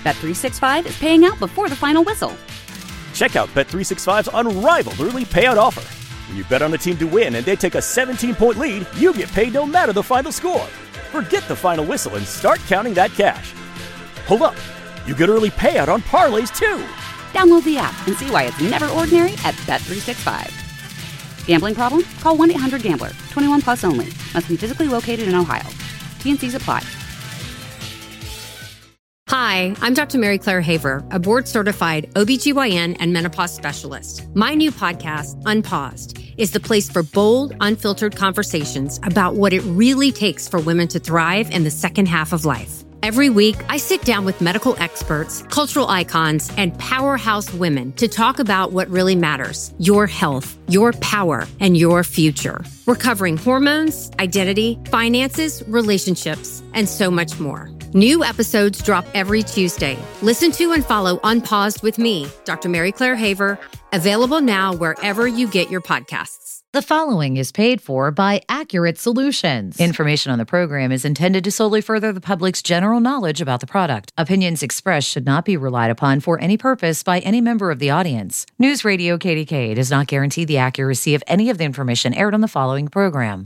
Bet365 is paying out before the final whistle. Check out Bet365's unrivaled early payout offer. When you bet on a team to win and they take a 17-point lead, you get paid no matter the final score. Forget the final whistle and start counting that cash. Hold up. You get early payout on parlays, too. Download the app and see why it's never ordinary at Bet365. Gambling problem? Call 1-800-GAMBLER. 21 plus only. Must be physically located in Ohio. T&Cs apply. Hi, I'm Dr. Mary Claire Haver, a board-certified OBGYN and menopause specialist. My new podcast, Unpaused, is the place for bold, unfiltered conversations about what it really takes for women to thrive in the second half of life. Every week, I sit down with medical experts, cultural icons, and powerhouse women to talk about what really matters: your health, your power, and your future. We're covering hormones, identity, finances, relationships, and so much more. New episodes drop every Tuesday. Listen to and follow Unpaused with me, Dr. Mary Claire Haver, available now wherever you get your podcasts. The following is paid for by Accurate Solutions. Information on the program is intended to solely further the public's general knowledge about the product. Opinions expressed should not be relied upon for any purpose by any member of the audience. News Radio KDK does not guarantee the accuracy of any of the information aired on the following program.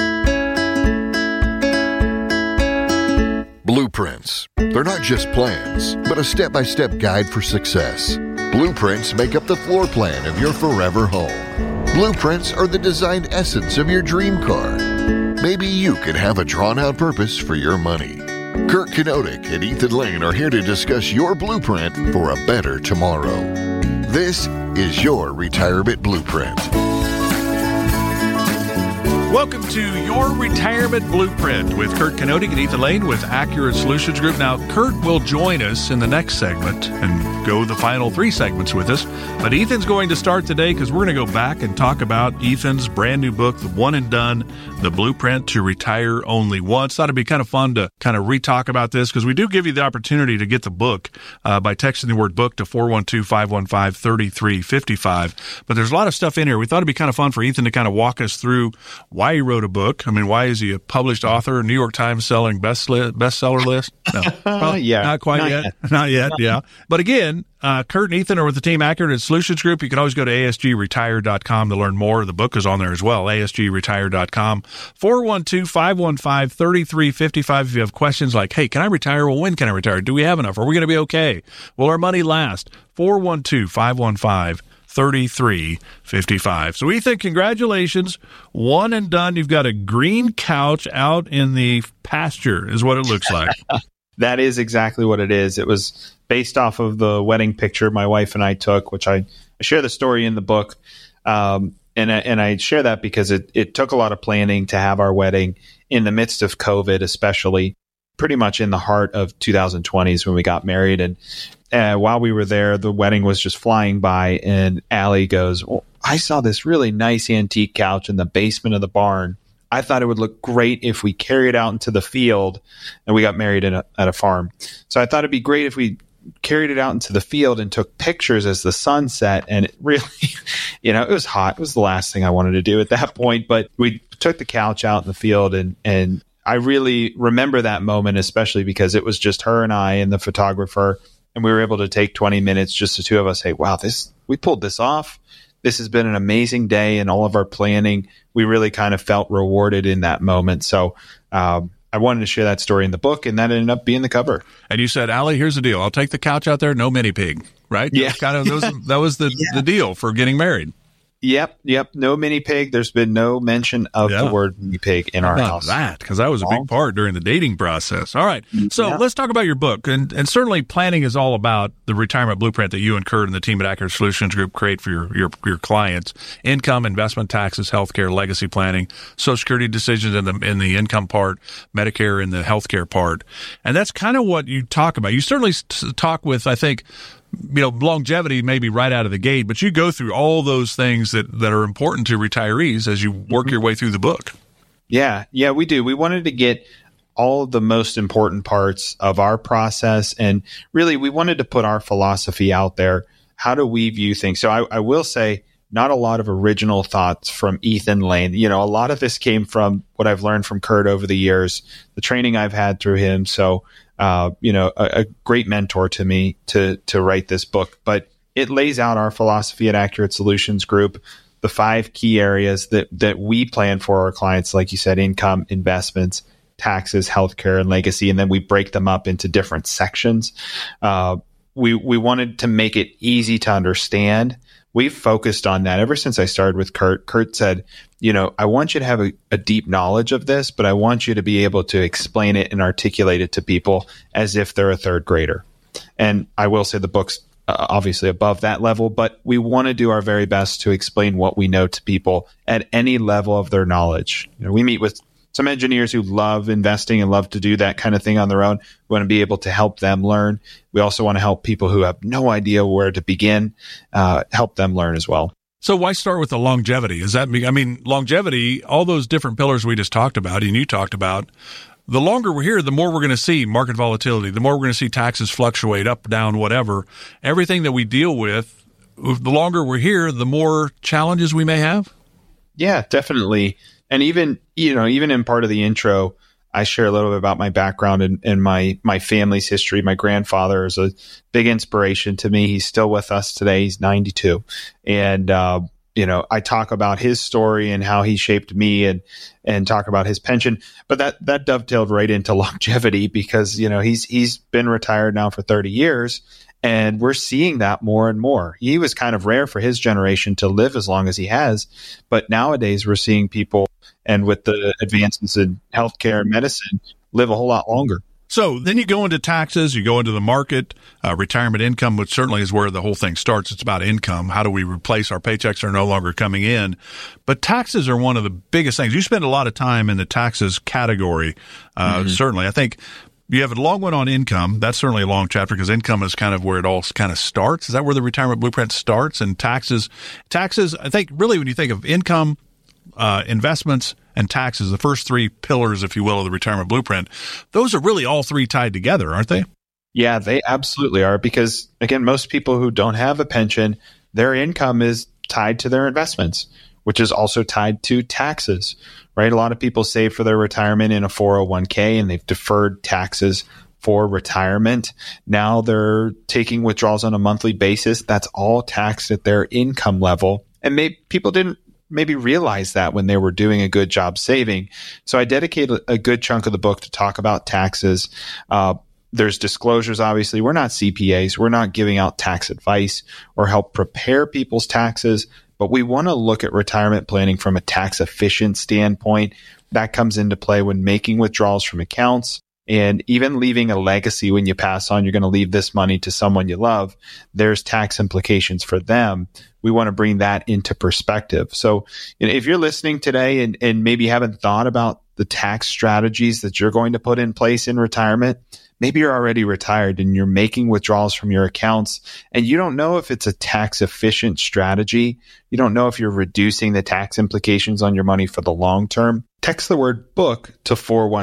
Blueprints. They're not just plans, but a step-by-step guide for success. Blueprints make up the floor plan of your forever home. Blueprints are the designed essence of your dream car. Maybe you could have a drawn-out purpose for your money. Kurt Knodik and Ethan Lane are here to discuss your blueprint for a better tomorrow. This is your Retirement Blueprint. Welcome to Your Retirement Blueprint with Kurt Knodik and Ethan Lane with Accurate Solutions Group. Now, Kurt will join us in the next segment and go the final 3 segments with us. But Ethan's going to start today because we're going to go back and talk about Ethan's brand new book, The One and Done, The Blueprint to Retire Only Once. Thought it'd be kind of fun to kind of re-talk about this because we do give you the opportunity to get the book by texting the word book to 412-515-3355. But there's a lot of stuff in here. We thought it'd be kind of fun for Ethan to kind of walk us through why he wrote a book. I mean, why is he a published author, New York Times selling bestseller list? No, yeah, not quite yet. Not yet, yeah. But again, Kurt and Ethan are with the team Accurate Solutions Group. You can always go to asgretire.com to learn more. The book is on there as well, asgretire.com. 412-515-3355 if you have questions like, hey, can I retire? Well, when can I retire? Do we have enough? Are we going to be okay? Will our money last? 412-515-3355. So Ethan, congratulations. One and done. You've got a green couch out in the pasture is what it looks like. That is exactly what it is. It was based off of the wedding picture my wife and I took, which I share the story in the book. And I share that because it took a lot of planning to have our wedding in the midst of COVID, especially pretty much in the heart of 2020s when we got married. And while we were there, the wedding was just flying by, and Allie goes, well, I saw this really nice antique couch in the basement of the barn. I thought it would look great if we carried it out into the field, and we got married at a farm. So I thought it'd be great if we carried it out into the field and took pictures as the sun set. And it really, it was hot. It was the last thing I wanted to do at that point. But we took the couch out in the field, and I really remember that moment, especially because it was just her and I and the photographer. And we were able to take 20 minutes, just the two of us, say, wow, we pulled this off. This has been an amazing day, and all of our planning, we really kind of felt rewarded in that moment. So I wanted to share that story in the book, and that ended up being the cover. And you said, Allie, here's the deal. I'll take the couch out there, no mini pig, right? Yeah. That was the deal for getting married. Yep. No mini pig. There's been no mention of the word mini pig in our house. That, because that was a big part during the dating process. All right. So let's talk about your book. And certainly planning is all about the retirement blueprint that you and Kurt and the team at Accurate Solutions Group create for your clients. Income, investment, taxes, healthcare, legacy planning, Social Security decisions in the income part, Medicare in the healthcare part. And that's kind of what you talk about. You certainly talk with, I think, longevity maybe right out of the gate, but you go through all those things that are important to retirees as you work your way through the book. Yeah, we do. We wanted to get all of the most important parts of our process, and really we wanted to put our philosophy out there. How do we view things? So I will say, not a lot of original thoughts from Ethan Lane. A lot of this came from what I've learned from Kurt over the years, the training I've had through him. So a great mentor to me to write this book. But it lays out our philosophy at Accurate Solutions Group, the 5 key areas that we plan for our clients, like you said, income, investments, taxes, healthcare, and legacy. And then we break them up into different sections. We wanted to make it easy to understand. We've focused on that ever since I started with Kurt. Kurt said, I want you to have a deep knowledge of this, but I want you to be able to explain it and articulate it to people as if they're a third grader. And I will say the book's obviously above that level, but we want to do our very best to explain what we know to people at any level of their knowledge. We meet with some engineers who love investing and love to do that kind of thing on their own. We want to be able to help them learn. We also want to help people who have no idea where to begin, help them learn as well. So why start with the longevity? Longevity, all those different pillars we just talked about and you talked about, the longer we're here, the more we're going to see market volatility, the more we're going to see taxes fluctuate up, down, whatever. Everything that we deal with, the longer we're here, the more challenges we may have. Yeah, definitely. And even in part of the intro, I share a little bit about my background and my family's history. My grandfather is a big inspiration to me. He's still with us today. He's 92. And, I talk about his story and how he shaped me and talk about his pension. But that dovetailed right into longevity because, he's been retired now for 30 years. And we're seeing that more and more. He was kind of rare for his generation to live as long as he has. But nowadays we're seeing people, and with the advances in healthcare and medicine, live a whole lot longer. So then you go into taxes, you go into the market, retirement income, which certainly is where the whole thing starts. It's about income. How do we replace our paychecks are no longer coming in? But taxes are one of the biggest things. You spend a lot of time in the taxes category, certainly. I think you have a long one on income. That's certainly a long chapter because income is kind of where it all kind of starts. Is that where the retirement blueprint starts? And taxes, I think really when you think of income, investments, and taxes, the first 3 pillars, if you will, of the retirement blueprint, those are really all 3 tied together, aren't they? Yeah, they absolutely are. Because again, most people who don't have a pension, their income is tied to their investments, which is also tied to taxes, right? A lot of people save for their retirement in a 401k and they've deferred taxes for retirement. Now they're taking withdrawals on a monthly basis. That's all taxed at their income level. And people didn't maybe realize that when they were doing a good job saving. So I dedicate a good chunk of the book to talk about taxes. There's disclosures, obviously. We're not CPAs. We're not giving out tax advice or help prepare people's taxes, but we want to look at retirement planning from a tax efficient standpoint. That comes into play when making withdrawals from accounts and even leaving a legacy. When you pass on, you're going to leave this money to someone you love. There's tax implications for them. We want to bring that into perspective. So if you're listening today and maybe haven't thought about the tax strategies that you're going to put in place in retirement, maybe you're already retired and you're making withdrawals from your accounts and you don't know if it's a tax efficient strategy. You don't know if you're reducing the tax implications on your money for the long term. Text the word book to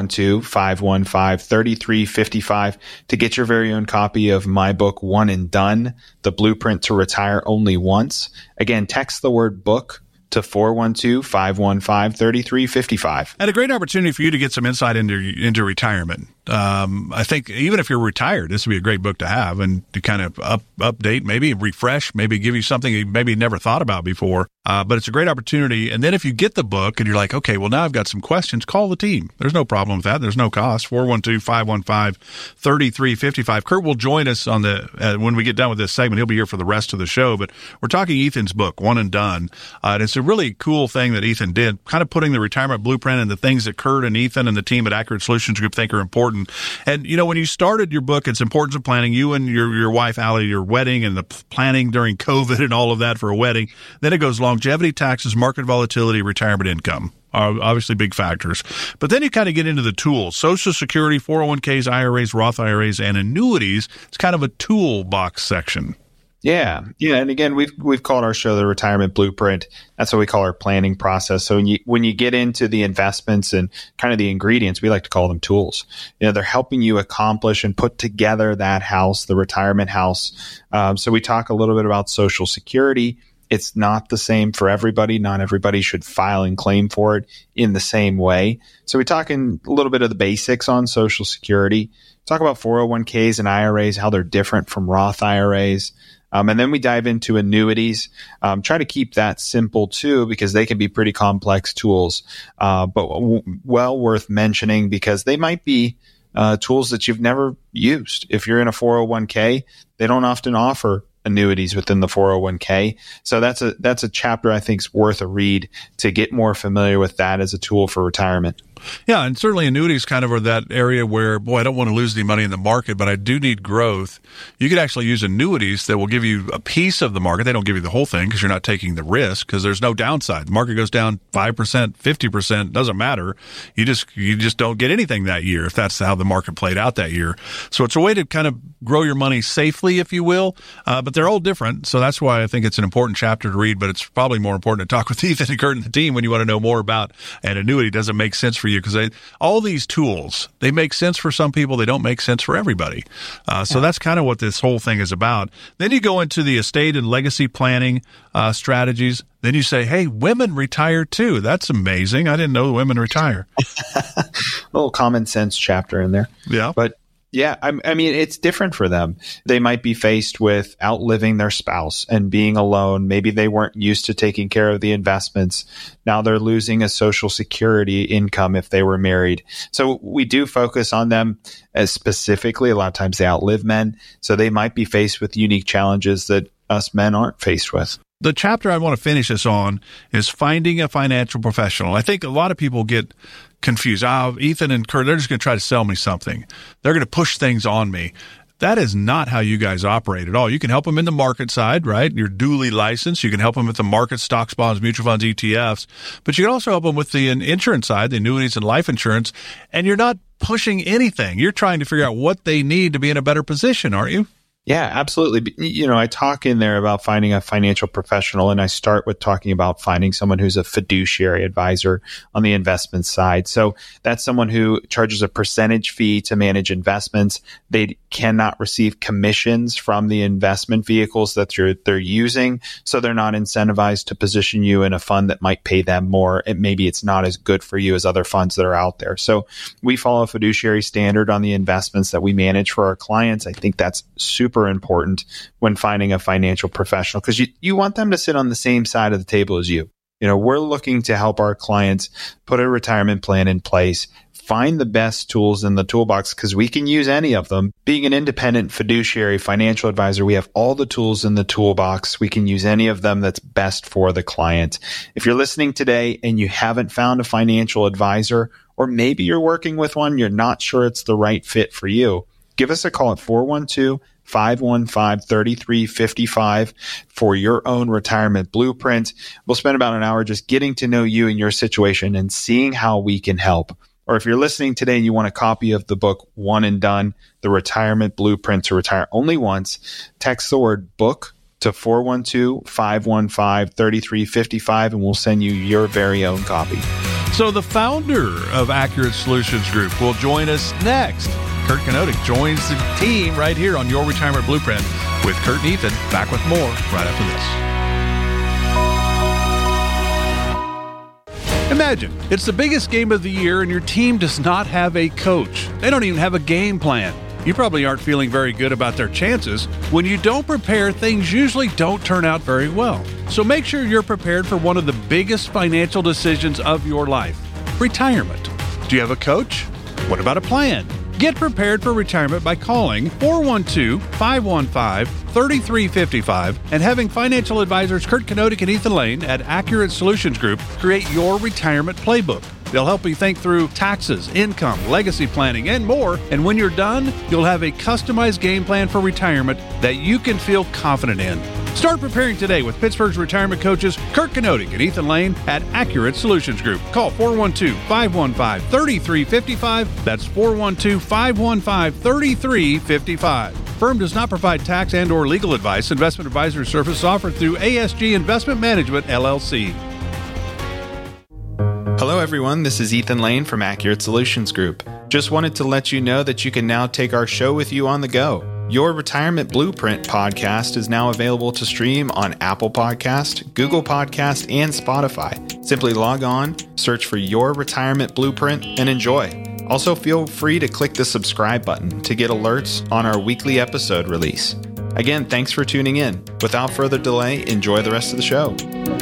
412-515-3355 to get your very own copy of my book, One and Done, The Blueprint to Retire Only Once. Again, text the word book to 412-515-3355. And a great opportunity for you to get some insight into retirement. I think even if you're retired, this would be a great book to have and to kind of update, maybe refresh, maybe give you something you maybe never thought about before. But it's a great opportunity. And then if you get the book and you're like, okay, well, now I've got some questions, call the team. There's no problem with that. There's no cost. 412-515-3355. Kurt will join us on when we get done with this segment. He'll be here for the rest of the show. But we're talking Ethan's book, One and Done. And it's a really cool thing that Ethan did, kind of putting the retirement blueprint and the things that Kurt and Ethan and the team at Accurate Solutions Group think are important. And, when you started your book, it's Importance of Planning. You and your wife, Allie, your wedding and the planning during COVID and all of that for a wedding. Then it goes longevity, taxes, market volatility, retirement income. Are obviously big factors. But then you kind of get into the tools. Social Security, 401ks, IRAs, Roth IRAs, and annuities. It's kind of a toolbox section. Yeah. And again, we've called our show the Retirement Blueprint. That's what we call our planning process. So when you get into the investments and kind of the ingredients, we like to call them tools. They're helping you accomplish and put together that house, the retirement house. So we talk a little bit about Social Security It's not the same for everybody. Not everybody should file and claim for it in the same way. So we're talking a little bit of the basics on Social Security, talk about 401ks and IRAs, how they're different from Roth IRAs. And then we dive into annuities. Try to keep that simple too, because they can be pretty complex tools, but well worth mentioning because they might be tools that you've never used. If you're in a 401k, they don't often offer annuities within the 401k. So that's a chapter I think is worth a read to get more familiar with that as a tool for retirement. Yeah, and certainly annuities kind of are that area where, boy, I don't want to lose any money in the market, but I do need growth. You could actually use annuities that will give you a piece of the market. They don't give you the whole thing because you're not taking the risk because there's no downside. The market goes down 5%, 50%, doesn't matter. You just don't get anything that year if that's how the market played out that year. So it's a way to kind of grow your money safely, if you will, but they're all different. So that's why I think it's an important chapter to read, but it's probably more important to talk with Ethan and Kurt and the team when you want to know more about an annuity. Does it make sense for you? Because all these tools, they make sense for some people. They don't make sense for everybody. So that's kind of what this whole thing is about. Then you go into the estate and legacy planning strategies. Then you say, hey, women retire too. That's amazing. I didn't know women retire. A little common sense chapter in there. Yeah. But yeah, I mean, it's different for them. They might be faced with outliving their spouse and being alone. Maybe they weren't used to taking care of the investments. Now they're losing a Social Security income if they were married. So we do focus on them as specifically. A lot of times they outlive men. So they might be faced with unique challenges that us men aren't faced with. The chapter I want to finish this on is finding a financial professional. I think a lot of people get confused. Ethan and Kurt, they're just going to try to sell me something. They're going to push things on me. That is not how you guys operate at all. You can help them in the market side, right? You're duly licensed. You can help them with the market, stocks, bonds, mutual funds, ETFs. But you can also help them with the insurance side, the annuities and life insurance. And you're not pushing anything. You're trying to figure out what they need to be in a better position, aren't you? Yeah, absolutely. You know, I talk in there about finding a financial professional, and I start with talking about finding someone who's a fiduciary advisor on the investment side. So that's someone who charges a percentage fee to manage investments. They cannot receive commissions from the investment vehicles that they're using, so they're not incentivized to position you in a fund that might pay them more. Maybe it's not as good for you as other funds that are out there. So we follow a fiduciary standard on the investments that we manage for our clients. I think that's super important when finding a financial professional because you want them to sit on the same side of the table as you. You know, we're looking to help our clients put a retirement plan in place, find the best tools in the toolbox because we can use any of them. Being an independent fiduciary financial advisor, we have all the tools in the toolbox. We can use any of them that's best for the client. If you're listening today and you haven't found a financial advisor, or maybe you're working with one, you're not sure it's the right fit for you, give us a call at 412-515-3355 for your own retirement blueprint. We'll spend about an hour just getting to know you and your situation and seeing how we can help. Or if you're listening today and you want a copy of the book, One and Done, The Retirement Blueprint to Retire Only Once, text the word book to 412-515-3355 and we'll send you your very own copy. So the founder of Accurate Solutions Group will join us next. Kurt Kanodik joins the team right here on Your Retirement Blueprint with Kurt and Ethan. Back with more right after this. Imagine it's the biggest game of the year and your team does not have a coach. They don't even have a game plan. You probably aren't feeling very good about their chances. When you don't prepare, things usually don't turn out very well. So make sure you're prepared for one of the biggest financial decisions of your life, retirement. Do you have a coach? What about a plan? Get prepared for retirement by calling 412-515-3355 and having financial advisors Kurt Kanodik and Ethan Lane at Accurate Solutions Group create your retirement playbook. They'll help you think through taxes, income, legacy planning, and more. And when you're done, you'll have a customized game plan for retirement that you can feel confident in. Start preparing today with Pittsburgh's retirement coaches Kurt Kanodik and Ethan Lane at Accurate Solutions Group. Call 412-515-3355. That's 412-515-3355. Firm does not provide tax and or legal advice. Investment advisory service offered through ASG Investment Management, LLC. Hello, everyone. This is Ethan Lane from Accurate Solutions Group. Just wanted to let you know that you can now take our show with you on the go. Your Retirement Blueprint podcast is now available to stream on Apple Podcast, Google Podcast, and Spotify. Simply log on, search for Your Retirement Blueprint, and enjoy. Also, feel free to click the subscribe button to get alerts on our weekly episode release. Again, thanks for tuning in. Without further delay, enjoy the rest of the show.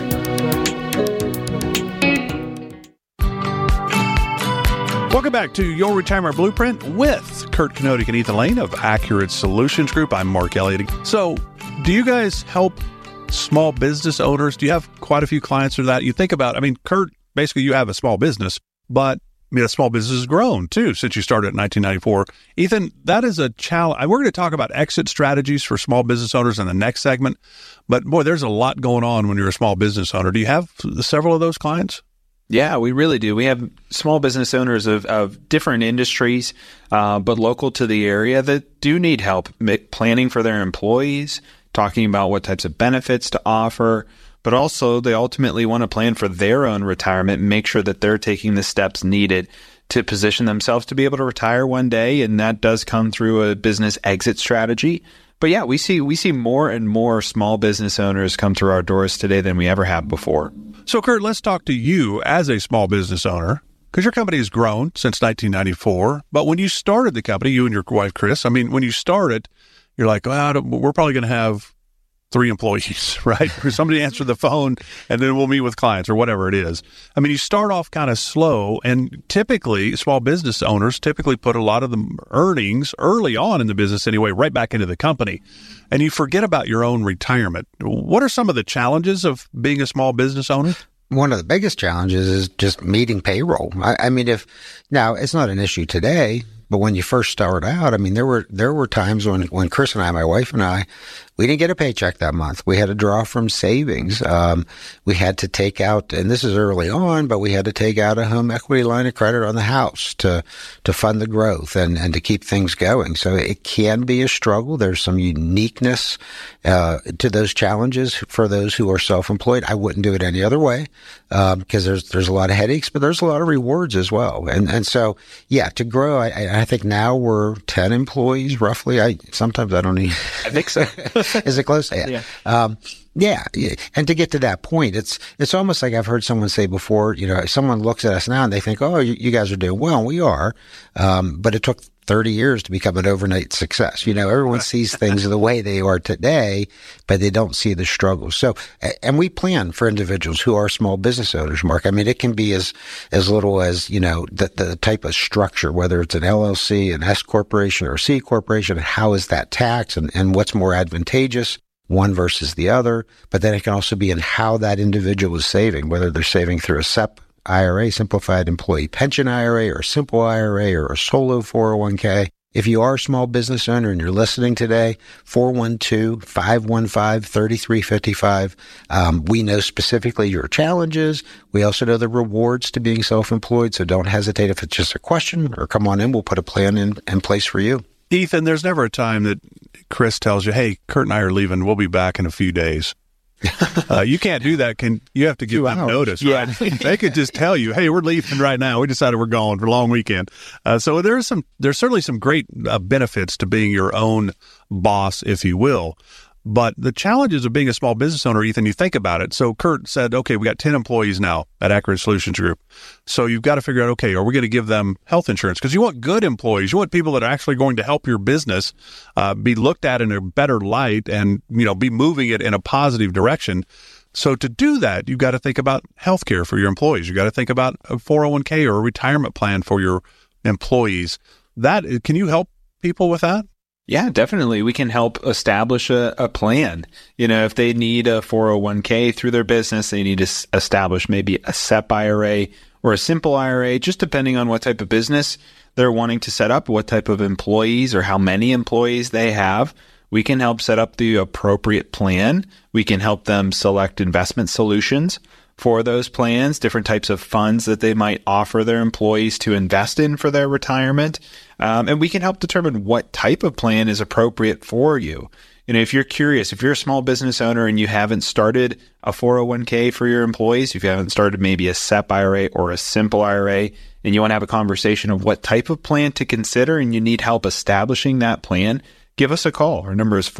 Welcome back to Your Retirement Blueprint with Kurt Knodig and Ethan Lane of Accurate Solutions Group. I'm Mark Elliott. So, do you guys help small business owners? Do you have quite a few clients or that? You think about, Kurt, basically you have a small business, but a small business has grown too since you started in 1994. Ethan, that is a challenge. We're going to talk about exit strategies for small business owners in the next segment, but boy, there's a lot going on when you're a small business owner. Do you have several of those clients? Yeah, we really do. We have small business owners of different industries, but local to the area that do need help planning for their employees, talking about what types of benefits to offer, but also they ultimately want to plan for their own retirement and make sure that they're taking the steps needed to position themselves to be able to retire one day. And that does come through a business exit strategy. But yeah, we see more and more small business owners come through our doors today than we ever have before. So, Kurt, let's talk to you as a small business owner, because your company has grown since 1994. But when you started the company, you and your wife, Chris, when you started, you're like, we're probably going to have 3 employees, right? Or somebody answer the phone and then we'll meet with clients or whatever it is. You start off kind of slow, and typically small business owners put a lot of the earnings early on in the business anyway, right back into the company. And you forget about your own retirement. What are some of the challenges of being a small business owner? One of the biggest challenges is just meeting payroll. Now it's not an issue today, but when you first start out, there were times when Chris and I, my wife and I, we didn't get a paycheck that month. We had to draw from savings. We had to take out, and this is early on, but we had to take out a home equity line of credit on the house to fund the growth and to keep things going. So it can be a struggle. There's some uniqueness to those challenges for those who are self-employed. I wouldn't do it any other way because there's a lot of headaches, but there's a lot of rewards as well. And so, yeah, to grow, I think now we're 10 employees roughly. Sometimes I don't even. I think so. Is it close? Yeah. Yeah. And to get to that point, it's almost like I've heard someone say before, someone looks at us now and they think, oh, you guys are doing well. And we are. But it took 30 years to become an overnight success. Everyone sees things the way they are today, but they don't see the struggle. So, and we plan for individuals who are small business owners, Mark. It can be as little as, the type of structure, whether it's an LLC, an S corporation or a C corporation, how is that taxed and what's more advantageous, one versus the other. But then it can also be in how that individual is saving, whether they're saving through a SEP IRA, Simplified Employee Pension IRA, or a simple IRA, or a solo 401k. If you are a small business owner and you're listening today, 412-515-3355. We know specifically your challenges. We also know the rewards to being self-employed, so don't hesitate if it's just a question, or come on in. We'll put a plan in place for you. Ethan, there's never a time that Chris tells you, hey, Kurt and I are leaving. We'll be back in a few days. You can't do that. You have to give them notice. Right? They could just tell you, hey, we're leaving right now. We decided we're going for a long weekend. So there's certainly some great benefits to being your own boss, if you will. But the challenges of being a small business owner, Ethan, you think about it. So Kurt said, okay, we got 10 employees now at Accurate Solutions Group. So you've got to figure out, okay, are we going to give them health insurance? Because you want good employees. You want people that are actually going to help your business be looked at in a better light and, be moving it in a positive direction. So to do that, you've got to think about healthcare for your employees. You've got to think about a 401k or a retirement plan for your employees. Can you help people with that? Yeah, definitely. We can help establish a plan. If they need a 401k through their business, they need to establish maybe a SEP IRA or a simple IRA, just depending on what type of business they're wanting to set up, what type of employees or how many employees they have. We can help set up the appropriate plan. We can help them select investment solutions for those plans, different types of funds that they might offer their employees to invest in for their retirement. And we can help determine what type of plan is appropriate for you. If you're curious, if you're a small business owner and you haven't started a 401k for your employees, if you haven't started maybe a SEP IRA or a simple IRA, and you want to have a conversation of what type of plan to consider and you need help establishing that plan, give us a call. Our number is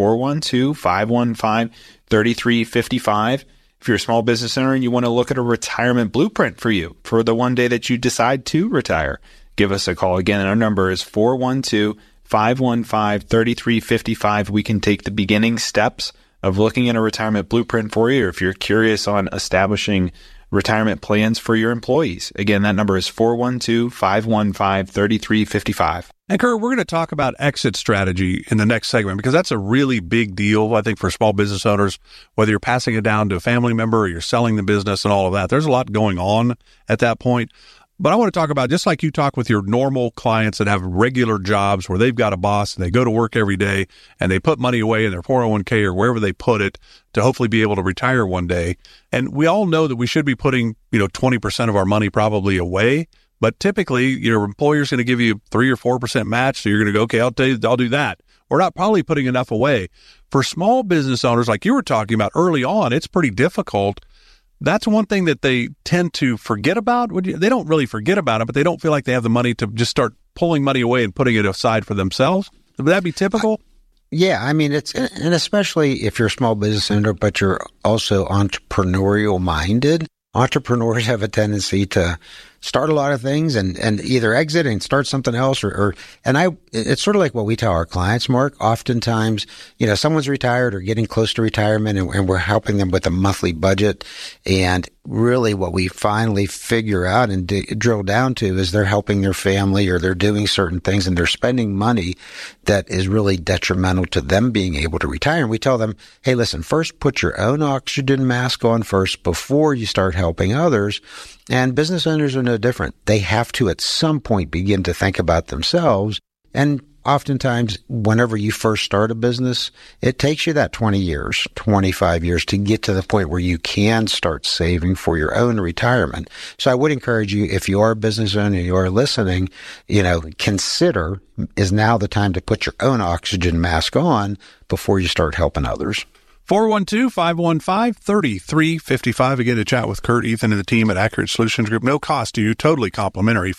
412-515-3355. If you're a small business owner and you want to look at a retirement blueprint for you for the one day that you decide to retire, give us a call. Again, our number is 412-515-3355. We can take the beginning steps of looking at a retirement blueprint for you, or if you're curious on establishing retirement plans for your employees. Again, that number is 412-515-3355. And Kurt, we're going to talk about exit strategy in the next segment, because that's a really big deal, I think, for small business owners, whether you're passing it down to a family member or you're selling the business and all of that. There's a lot going on at that point. But I want to talk about, just like you talk with your normal clients that have regular jobs where they've got a boss and they go to work every day and they put money away in their 401k or wherever they put it to hopefully be able to retire one day. And we all know that we should be putting, 20% of our money probably away. But typically, your employer's going to give you 3 or 4% match. So you're going to go, okay, I'll do that. We're not probably putting enough away. For small business owners, like you were talking about early on, it's pretty difficult. That's one thing that they tend to forget about. They don't really forget about it, but they don't feel like they have the money to just start pulling money away and putting it aside for themselves. Would that be typical? Yeah, I mean, and especially if you're a small business owner, but you're also entrepreneurial minded. Entrepreneurs have a tendency to start a lot of things and either exit and start something else it's sort of like what we tell our clients, Mark. Oftentimes, someone's retired or getting close to retirement and we're helping them with a monthly budget. And really what we finally figure out and drill down to is they're helping their family or they're doing certain things and they're spending money that is really detrimental to them being able to retire. And we tell them, hey, listen, first put your own oxygen mask on first before you start helping others. And business owners are no different. They have to at some point begin to think about themselves. And oftentimes, whenever you first start a business, it takes you that 20 years, 25 years to get to the point where you can start saving for your own retirement. So I would encourage you, if you are a business owner and you are listening, consider, is now the time to put your own oxygen mask on before you start helping others. 412-515-3355. Again, to chat with Kurt, Ethan, and the team at Accurate Solutions Group. No cost to you, totally complimentary.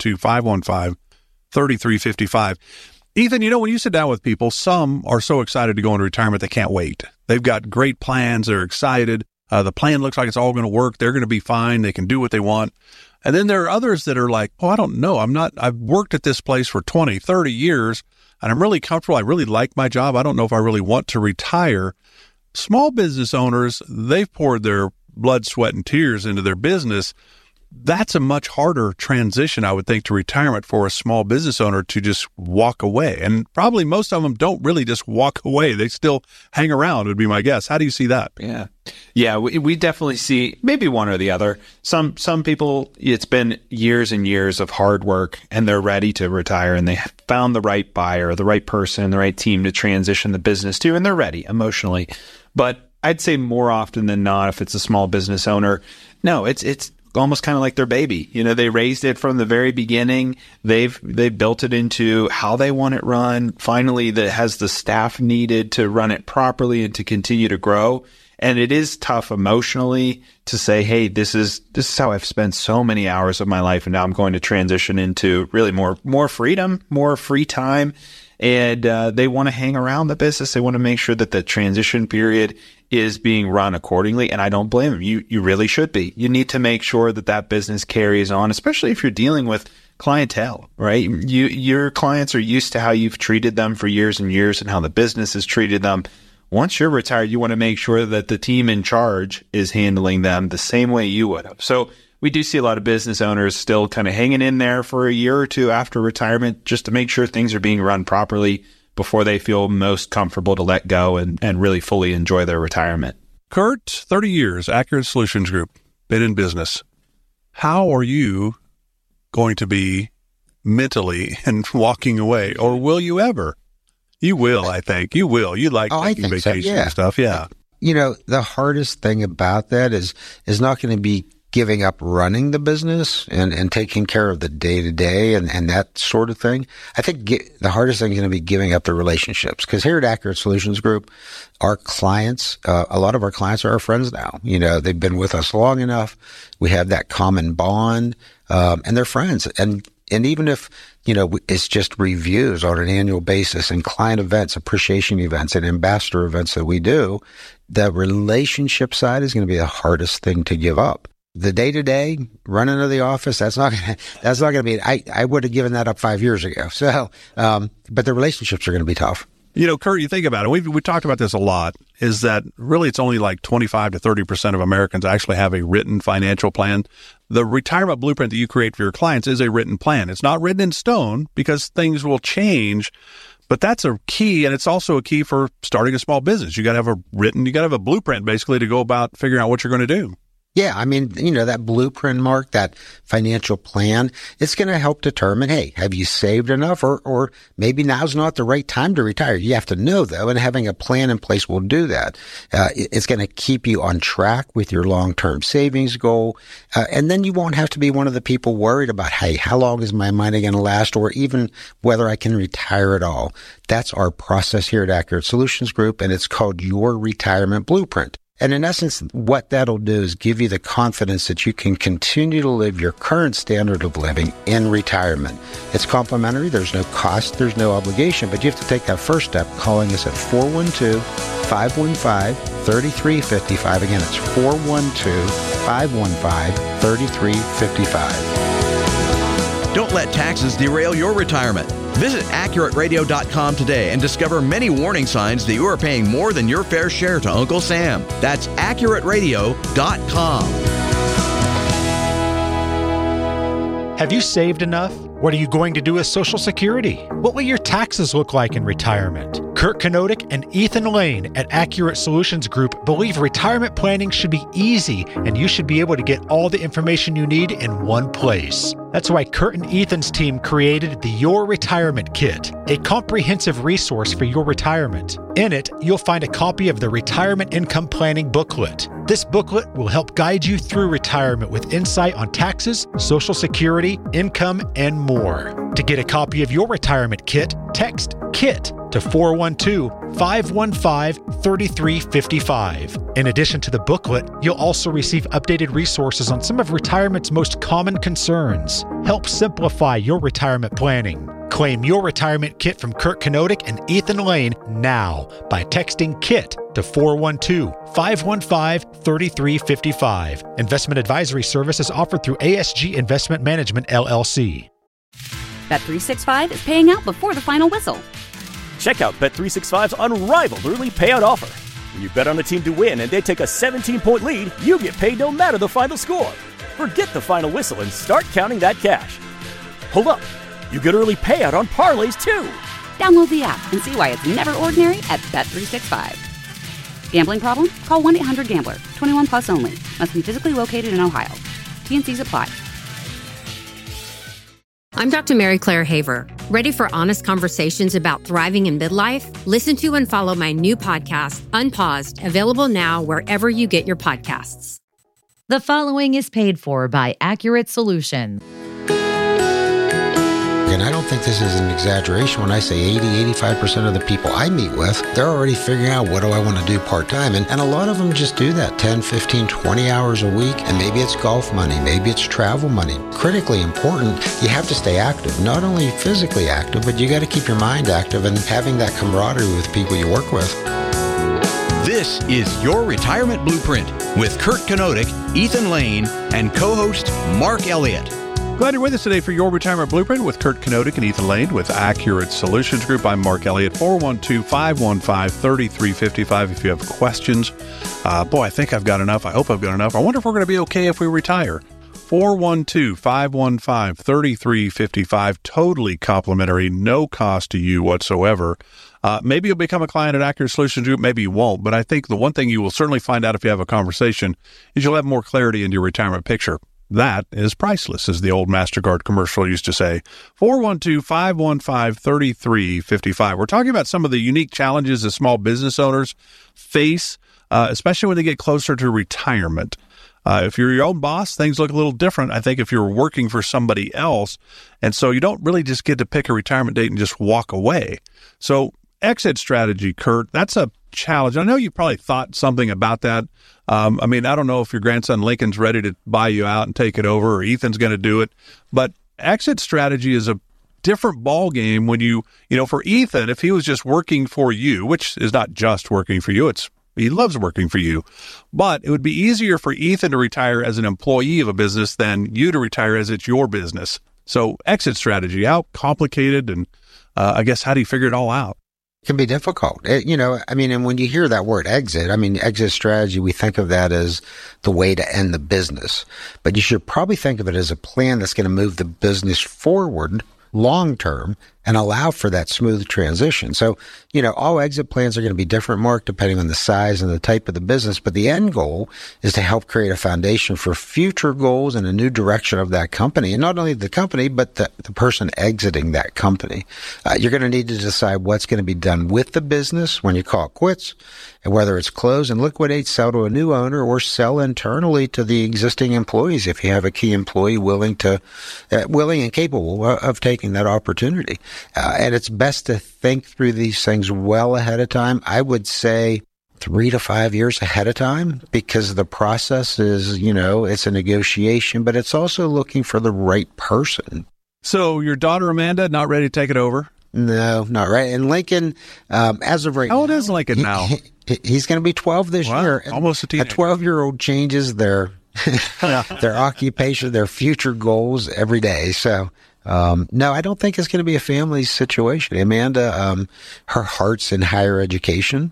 412-515-3355. Ethan, when you sit down with people, some are so excited to go into retirement they can't wait. They've got great plans. They're excited. The plan looks like it's all going to work. They're going to be fine. They can do what they want. And then there are others that are like, I don't know. I've worked at this place for 20, 30 years, and I'm really comfortable. I really like my job. I don't know if I really want to retire. Small business owners, they've poured their blood, sweat, and tears into their business. That's a much harder transition, I would think, to retirement for a small business owner to just walk away. And probably most of them don't really just walk away. They still hang around, would be my guess. How do you see that? Yeah, we definitely see maybe one or the other. Some people, it's been years and years of hard work and they're ready to retire and they found the right buyer, the right person, the right team to transition the business to, and they're ready emotionally. But I'd say more often than not, if it's a small business owner, no, it's almost kind of like their baby. They raised it from the very beginning. They've built it into how they want it run. Finally, that has the staff needed to run it properly and to continue to grow. And it is tough emotionally to say, hey, this is how I've spent so many hours of my life, and now I'm going to transition into really more freedom, more free time. And they want to hang around the business. They want to make sure that the transition period is being run accordingly. And I don't blame them. You really should be. You need to make sure that business carries on, especially if you're dealing with clientele, right? Your clients are used to how you've treated them for years and years and how the business has treated them. Once you're retired, you want to make sure that the team in charge is handling them the same way you would have. So we do see a lot of business owners still kind of hanging in there for a year or two after retirement just to make sure things are being run properly before they feel most comfortable to let go and really fully enjoy their retirement. Kurt, 30 years, Accurate Solutions Group, been in business. How are you going to be mentally and walking away, or will you ever? You will, I think. You will. You like taking vacation and stuff, yeah. The hardest thing about that is not going to be giving up running the business and taking care of the day-to-day and that sort of thing. I think the hardest thing is going to be giving up the relationships. Because here at Accurate Solutions Group, our clients, a lot of our clients are our friends now. They've been with us long enough. We have that common bond, and they're friends. And And even if, it's just reviews on an annual basis and client events, appreciation events, and ambassador events that we do, the relationship side is going to be the hardest thing to give up. The day-to-day running of the office, that's not going to be, I would have given that up 5 years ago. So, but the relationships are going to be tough. Kurt, you think about it. We talked about this a lot, is that really it's only like 25 to 30% of Americans actually have a written financial plan. The retirement blueprint that you create for your clients is a written plan. It's not written in stone because things will change, but that's a key, and it's also a key for starting a small business. You got to have a blueprint basically to go about figuring out what you're going to do. Yeah, I mean, that blueprint, Mark, that financial plan, it's going to help determine, hey, have you saved enough or maybe now's not the right time to retire. You have to know, though, and having a plan in place will do that. It's going to keep you on track with your long-term savings goal. And then you won't have to be one of the people worried about, hey, how long is my money going to last, or even whether I can retire at all. That's our process here at Accurate Solutions Group, and it's called Your Retirement Blueprint. And in essence, what that'll do is give you the confidence that you can continue to live your current standard of living in retirement. It's complimentary. There's no cost. There's no obligation. But you have to take that first step calling us at 412-515-3355. Again, it's 412-515-3355. Don't let taxes derail your retirement. Visit AccurateRadio.com today and discover many warning signs that you are paying more than your fair share to Uncle Sam. That's AccurateRadio.com. Have you saved enough? What are you going to do with Social Security? What will your taxes look like in retirement? Kurt Knodik and Ethan Lane at Accurate Solutions Group believe retirement planning should be easy and you should be able to get all the information you need in one place. That's why Kurt and Ethan's team created the Your Retirement Kit, a comprehensive resource for your retirement. In it, you'll find a copy of the Retirement Income Planning Booklet. This booklet will help guide you through retirement with insight on taxes, Social Security, income, and more. To get a copy of your retirement kit, text KIT to 412-515-3355. In addition to the booklet, you'll also receive updated resources on some of retirement's most common concerns. Help simplify your retirement planning. Claim your retirement kit from Kurt Knodik and Ethan Lane now by texting KIT to 412-515-3355. Investment advisory service is offered through ASG Investment Management, LLC. Bet365 is paying out before the final whistle. Check out Bet365's unrivaled early payout offer. When you bet on a team to win and they take a 17-point lead, you get paid no matter the final score. Forget the final whistle and start counting that cash. Hold up. You get early payout on parlays, too. Download the app and see why it's never ordinary at Bet365. Gambling problem? Call 1-800-GAMBLER. 21 plus only. Must be physically located in Ohio. T&Cs apply. I'm Dr. Mary Claire Haver. Ready for honest conversations about thriving in midlife? Listen to and follow my new podcast, Unpaused, available now wherever you get your podcasts. The following is paid for by Accurate Solutions. And I don't think this is an exaggeration when I say 80-85% of the people I meet with, they're already figuring out what do I want to do part-time. And a lot of them just do that 10, 15, 20 hours a week. And maybe it's golf money, maybe it's travel money. Critically important, you have to stay active. Not only physically active, but you got to keep your mind active and having that camaraderie with people you work with. This is Your Retirement Blueprint with Kurt Knodik, Ethan Lane, and co-host Mark Elliott. Glad you're with us today for Your Retirement Blueprint with Kurt Knodik and Ethan Lane with Accurate Solutions Group. I'm Mark Elliott, 412-515-3355 if you have questions. I think I've got enough. I hope I've got enough. I wonder if we're going to be okay if we retire. 412-515-3355, totally complimentary, no cost to you whatsoever. Maybe you'll become a client at Accurate Solutions Group, maybe you won't, but I think the one thing you will certainly find out if you have a conversation is you'll have more clarity in your retirement picture. That is priceless, as the old MasterCard commercial used to say. 412-515-3355. We're talking about some of the unique challenges that small business owners face, especially when they get closer to retirement. If you're your own boss, things look a little different, I think, if you're working for somebody else. And so you don't really just get to pick a retirement date and just walk away. So exit strategy, Kurt, that's a challenge. I know you probably thought something about that. I don't know if your grandson Lincoln's ready to buy you out and take it over, or Ethan's going to do it. But exit strategy is a different ball game when you know, for Ethan, if he was just working for you, which is not just working for you, he loves working for you, but it would be easier for Ethan to retire as an employee of a business than you to retire as it's your business. So exit strategy, how complicated, and I guess how do you figure it all out? It can be difficult. And when you hear that word exit, exit strategy, we think of that as the way to end the business. But you should probably think of it as a plan that's going to move the business forward long term and allow for that smooth transition. So, all exit plans are going to be different, Mark, depending on the size and the type of the business. But the end goal is to help create a foundation for future goals and a new direction of that company. And not only the company, but the person exiting that company. You're going to need to decide what's going to be done with the business when you call it quits, and whether it's close and liquidate, sell to a new owner, or sell internally to the existing employees if you have a key employee willing and capable of taking that opportunity. And it's best to think through these things well ahead of time. I would say 3 to 5 years ahead of time, because the process is, it's a negotiation, but it's also looking for the right person. So your daughter, Amanda, not ready to take it over? No, not right. And Lincoln, as of right now. How old is Lincoln now? He's going to be 12 this year. Almost a teenager. A 12-year-old changes their occupation, their future goals every day. So, no, I don't think it's going to be a family situation. Amanda, her heart's in higher education.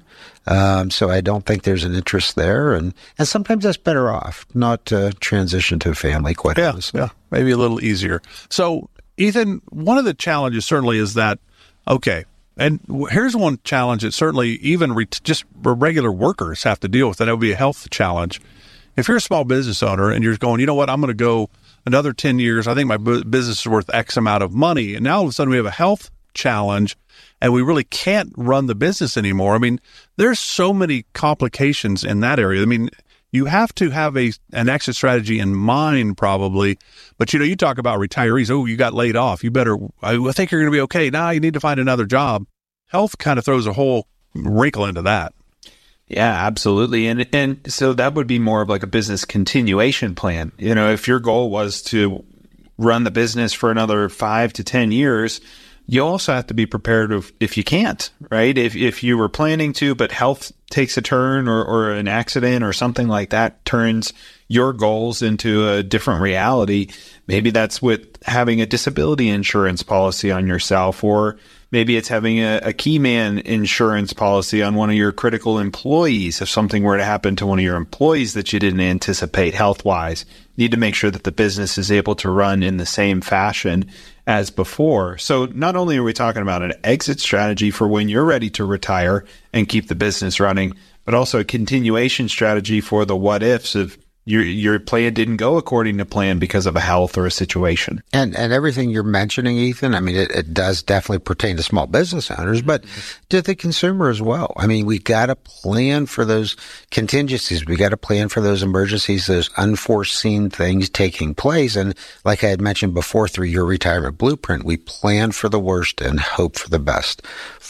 So I don't think there's an interest there. And sometimes that's better off, not to transition to a family, quite honestly. Yeah, maybe a little easier. So, Ethan, one of the challenges certainly is that, okay, and here's one challenge that certainly even just regular workers have to deal with, and that would be a health challenge. If you're a small business owner and you're going, you know what, I'm going to go another 10 years, I think my business is worth X amount of money, and now all of a sudden we have a health challenge and we really can't run the business anymore. There's so many complications in that area. You have to have an exit strategy in mind probably, but you talk about retirees. Oh, you got laid off. I think you're going to be okay. Now you need to find another job. Health kind of throws a whole wrinkle into that. Yeah, absolutely. And so that would be more of like a business continuation plan. If your goal was to run the business for another 5 to 10 years, you also have to be prepared if you can't, right? If you were planning to, but health takes a turn or an accident or something like that turns your goals into a different reality. Maybe that's with having a disability insurance policy on yourself, or maybe it's having a key man insurance policy on one of your critical employees. If something were to happen to one of your employees that you didn't anticipate health-wise, you need to make sure that the business is able to run in the same fashion as before. So not only are we talking about an exit strategy for when you're ready to retire and keep the business running, but also a continuation strategy for the what ifs of your plan didn't go according to plan because of a health or a situation. And everything you're mentioning, Ethan, it does definitely pertain to small business owners, but to the consumer as well. We got to plan for those contingencies. We got to plan for those emergencies, those unforeseen things taking place. And like I had mentioned before, through your retirement blueprint, we plan for the worst and hope for the best.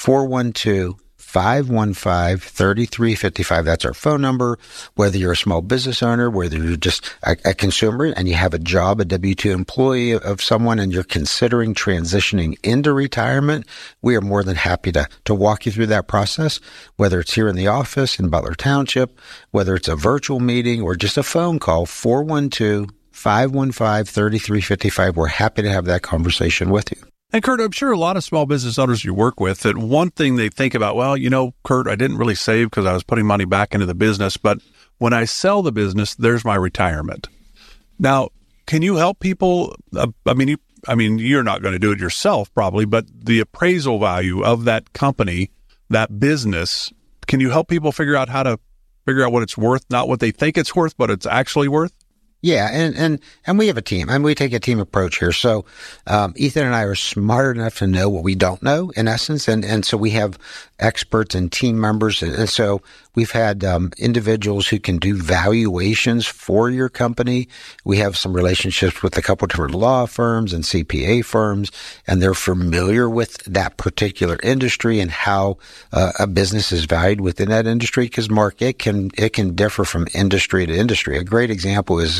412-515-3355. That's our phone number. Whether you're a small business owner, whether you're just a consumer and you have a job, a W-2 employee of someone, and you're considering transitioning into retirement, we are more than happy to walk you through that process, whether it's here in the office in Butler Township, whether it's a virtual meeting or just a phone call, 412-515-3355. We're happy to have that conversation with you. And Kurt, I'm sure a lot of small business owners you work with, that one thing they think about, well, Kurt, I didn't really save because I was putting money back into the business, but when I sell the business, there's my retirement. Now, can you help people? You're not going to do it yourself probably, but the appraisal value of that company, that business, can you help people figure out what it's worth, not what they think it's worth, but it's actually worth? Yeah, and we have a team, and we take a team approach here. So Ethan and I are smart enough to know what we don't know, in essence, and so we have experts and team members, and so we've had individuals who can do valuations for your company. We have some relationships with a couple different law firms and CPA firms, and they're familiar with that particular industry and how a business is valued within that industry. Because Mark, it can differ from industry to industry. A great example is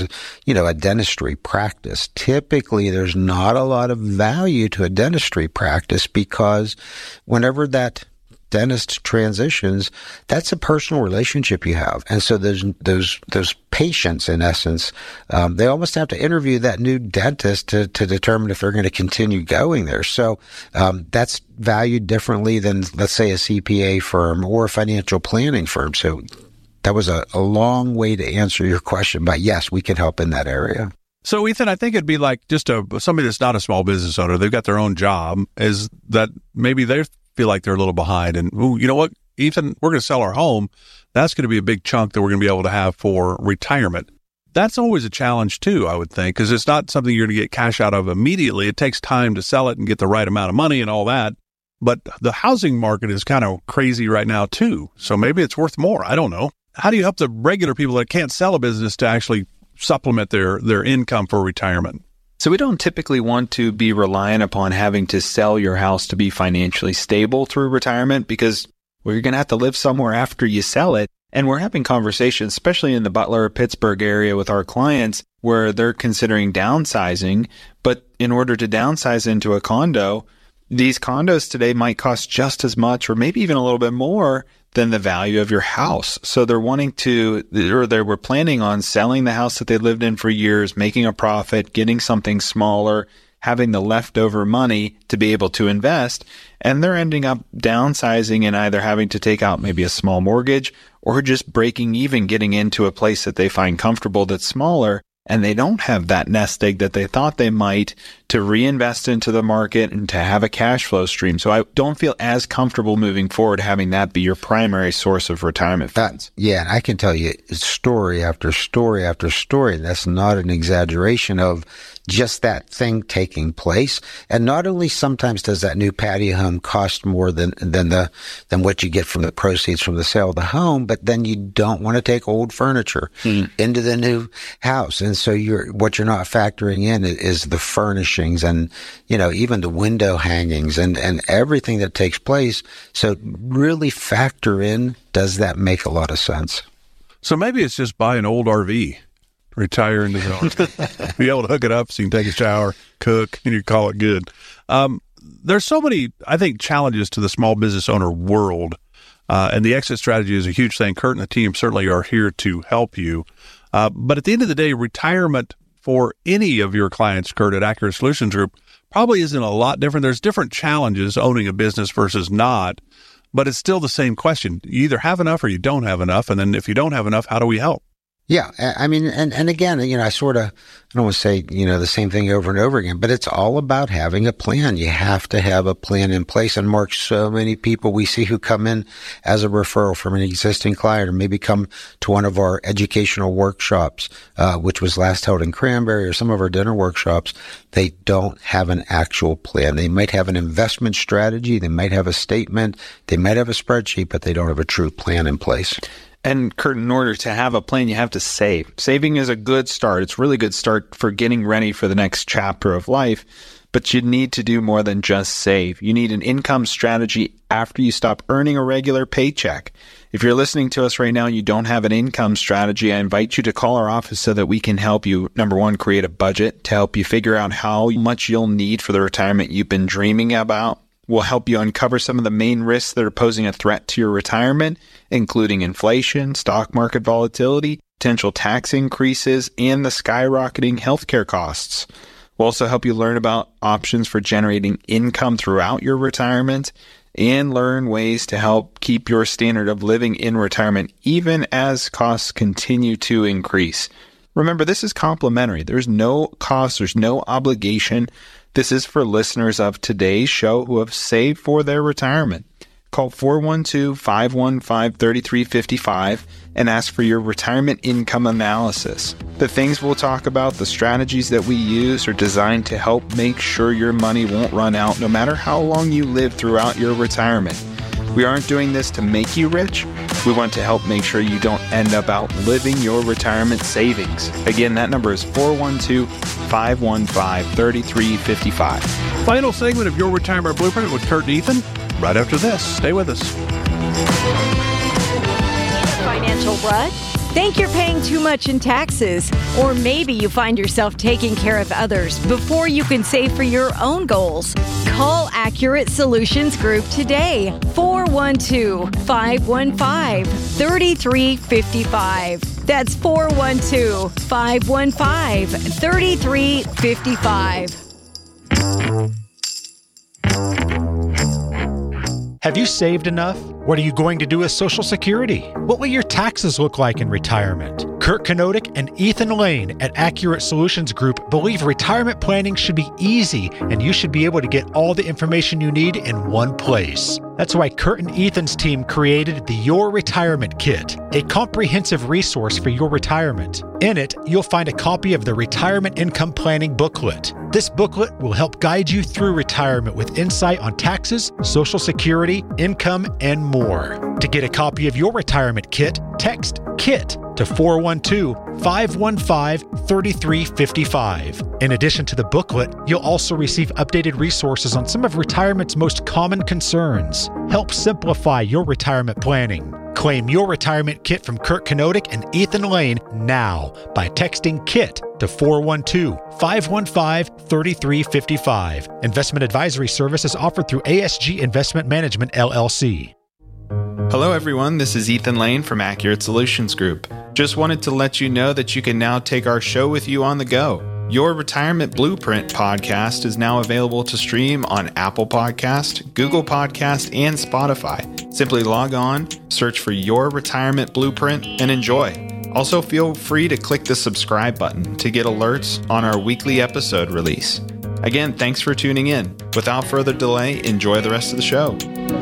a dentistry practice. Typically, there's not a lot of value to a dentistry practice because whenever that dentist transitions, that's a personal relationship you have. And so those patients, in essence, they almost have to interview that new dentist to determine if they're going to continue going there. So that's valued differently than, let's say, a CPA firm or a financial planning firm. So that was a long way to answer your question, but yes, we can help in that area. So, Ethan, I think it'd be like just somebody that's not a small business owner. They've got their own job. Is that maybe they feel like they're a little behind? And, ooh, you know what, Ethan, we're going to sell our home. That's going to be a big chunk that we're going to be able to have for retirement. That's always a challenge, too, I would think, because it's not something you're going to get cash out of immediately. It takes time to sell it and get the right amount of money and all that. But the housing market is kind of crazy right now, too. So maybe it's worth more. I don't know. How do you help the regular people that can't sell a business to actually supplement their income for retirement? So we don't typically want to be reliant upon having to sell your house to be financially stable through retirement because you're going to have to live somewhere after you sell it. And we're having conversations, especially in the Butler, Pittsburgh area with our clients, where they're considering downsizing. But in order to downsize into a condo, these condos today might cost just as much or maybe even a little bit more than the value of your house. So they were planning on selling the house that they lived in for years, making a profit, getting something smaller, having the leftover money to be able to invest. And they're ending up downsizing and either having to take out maybe a small mortgage or just breaking even, getting into a place that they find comfortable that's smaller. And they don't have that nest egg that they thought they might to reinvest into the market and to have a cash flow stream. So I don't feel as comfortable moving forward having that be your primary source of retirement funds. Yeah, and I can tell you story after story after story. That's not an exaggeration of just that thing taking place. And not only sometimes does that new patio home cost more than what you get from the proceeds from the sale of the home, but then you don't want to take old furniture into the new house. And so what you're not factoring in is the furnishings and, even the window hangings and everything that takes place. So really factor in, does that make a lot of sense? So maybe it's just buy an old RV. Retire into the RV. Be able to hook it up so you can take a shower, cook, and you call it good. There's so many, I think, challenges to the small business owner world, and the exit strategy is a huge thing. Kurt and the team certainly are here to help you. But at the end of the day, retirement for any of your clients, Kurt, at Accurate Solutions Group, probably isn't a lot different. There's different challenges owning a business versus not, but it's still the same question. You either have enough or you don't have enough, and then if you don't have enough, how do we help? Yeah. I mean, and again, I don't want to say, the same thing over and over again, but it's all about having a plan. You have to have a plan in place. And Mark, so many people we see who come in as a referral from an existing client or maybe come to one of our educational workshops, which was last held in Cranberry, or some of our dinner workshops, they don't have an actual plan. They might have an investment strategy. They might have a statement. They might have a spreadsheet, but they don't have a true plan in place. And Kurt, in order to have a plan, you have to save. Saving is a good start. It's a really good start for getting ready for the next chapter of life. But you need to do more than just save. You need an income strategy after you stop earning a regular paycheck. If you're listening to us right now and you don't have an income strategy, I invite you to call our office so that we can help you, number one, create a budget to help you figure out how much you'll need for the retirement you've been dreaming about. We'll help you uncover some of the main risks that are posing a threat to your retirement, including inflation, stock market volatility, potential tax increases, and the skyrocketing healthcare costs. We'll also help you learn about options for generating income throughout your retirement and learn ways to help keep your standard of living in retirement even as costs continue to increase. Remember, this is complimentary. There's no cost, there's no obligation. This is for listeners of today's show who have saved for their retirement. Call 412-515-3355 and ask for your retirement income analysis. The things we'll talk about, the strategies that we use, are designed to help make sure your money won't run out no matter how long you live throughout your retirement. We aren't doing this to make you rich. We want to help make sure you don't end up outliving your retirement savings. Again, that number is 412-515-3355. Final segment of Your Retirement Blueprint with Kurt and Ethan right after this. Stay with us. Financial rut? Think you're paying too much in taxes, or maybe you find yourself taking care of others before you can save for your own goals. Call Accurate Solutions Group today, 412-515-3355. That's 412-515-3355. Have you saved enough? What are you going to do with Social Security? What will your taxes look like in retirement? Kurt Knodik and Ethan Lane at Accurate Solutions Group believe retirement planning should be easy and you should be able to get all the information you need in one place. That's why Kurt and Ethan's team created the Your Retirement Kit, a comprehensive resource for your retirement. In it, you'll find a copy of the Retirement Income Planning booklet. This booklet will help guide you through retirement with insight on taxes, Social Security, income, and more. To get a copy of your retirement kit, text KIT to 412-515-3355. In addition to the booklet, you'll also receive updated resources on some of retirement's most common concerns. Help simplify your retirement planning. Claim your retirement kit from Kurt Knodik and Ethan Lane now by texting KIT to 412-515-3355. Investment advisory service is offered through ASG Investment Management, LLC. Hello everyone, this is Ethan Lane from Accurate Solutions Group. Just wanted to let you know that you can now take our show with you on the go. Your Retirement Blueprint podcast is now available to stream on Apple Podcast, Google Podcast, and Spotify. Simply log on, search for Your Retirement Blueprint, and enjoy. Also, feel free to click the subscribe button to get alerts on our weekly episode release. Again, thanks for tuning in. Without further delay, enjoy the rest of the show.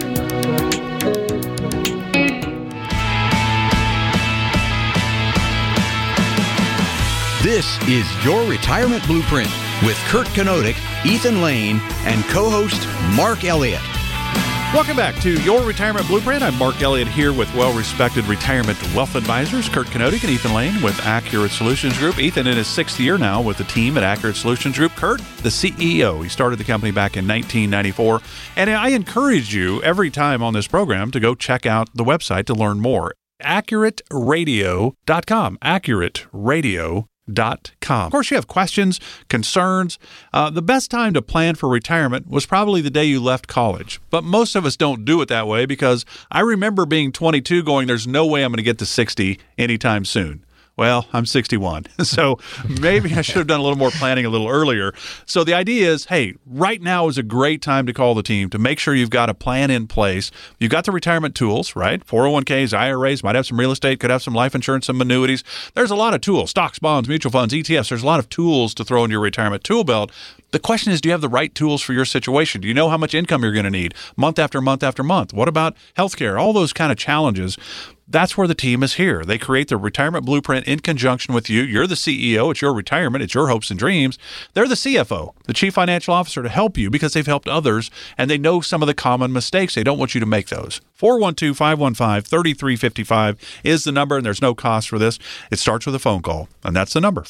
This is Your Retirement Blueprint with Kurt Knodik, Ethan Lane, and co-host Mark Elliott. Welcome back to Your Retirement Blueprint. I'm Mark Elliott here with well-respected retirement wealth advisors Kurt Knodik and Ethan Lane with Accurate Solutions Group. Ethan in his 6th year now with the team at Accurate Solutions Group. Kurt, the CEO. He started the company back in 1994. And I encourage you every time on this program to go check out the website to learn more. AccurateRadio.com. AccurateRadio.com. Of course, you have questions, concerns. The best time to plan for retirement was probably the day you left college. But most of us don't do it that way because I remember being 22 going, there's no way I'm going to get to 60 anytime soon. Well, I'm 61, so maybe I should have done a little more planning a little earlier. So the idea is, hey, right now is a great time to call the team to make sure you've got a plan in place. You've got the retirement tools, right? 401ks, IRAs, might have some real estate, could have some life insurance, some annuities. There's a lot of tools, stocks, bonds, mutual funds, ETFs. There's a lot of tools to throw in your retirement tool belt. The question is, do you have the right tools for your situation? Do you know how much income you're going to need month after month after month? What about healthcare? All those kind of challenges. That's where the team is here. They create the retirement blueprint in conjunction with you. You're the CEO. It's your retirement. It's your hopes and dreams. They're the CFO, the chief financial officer, to help you because they've helped others and they know some of the common mistakes. They don't want you to make those. 412-515-3355 is the number, and there's no cost for this. It starts with a phone call, and that's the number,